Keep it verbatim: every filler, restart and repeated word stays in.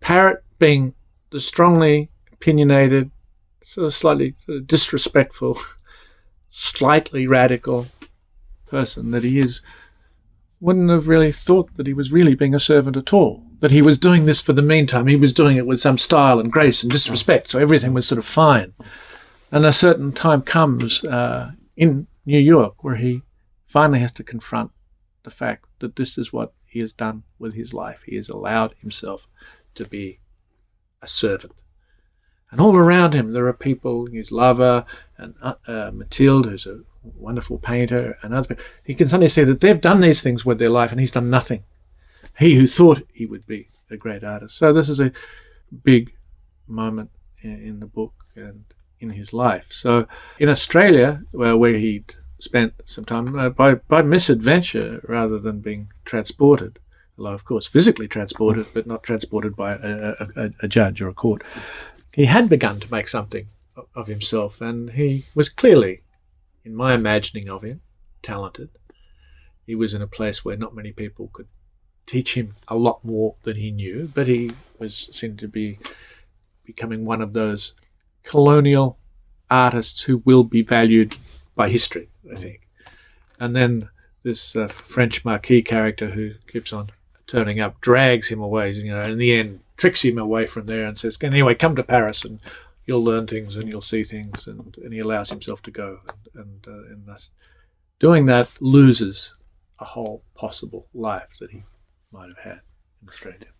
Parrott being the strongly opinionated, sort of slightly sort of disrespectful, slightly radical person that he is, wouldn't have really thought that he was really being a servant at all, that he was doing this for the meantime. He was doing it with some style and grace and disrespect, so everything was sort of fine. And a certain time comes uh, in New York where he finally has to confront the fact that this is what he has done with his life. He has allowed himself to be a servant. And all around him there are people, his lover and uh, uh, Mathilde, who's a wonderful painter, and other people. He can suddenly see that they've done these things with their life and he's done nothing. He who thought he would be a great artist. So this is a big moment in, in the book and in his life. So in Australia, well, where he'd spent some time, uh, by, by misadventure rather than being transported, although of course physically transported, but not transported by a, a, a judge or a court, he had begun to make something of himself, and he was clearly, in my imagining of him, talented. He was in a place where not many people could teach him a lot more than he knew, but he was seemed to be becoming one of those colonial artists who will be valued by history, I think. And then this uh, French marquis character who keeps on turning up drags him away, you know, and in the end tricks him away from there and says, anyway, come to Paris and you'll learn things and you'll see things, and, and he allows himself to go. And, and, uh, and thus doing that loses a whole possible life that he might have had in Australia.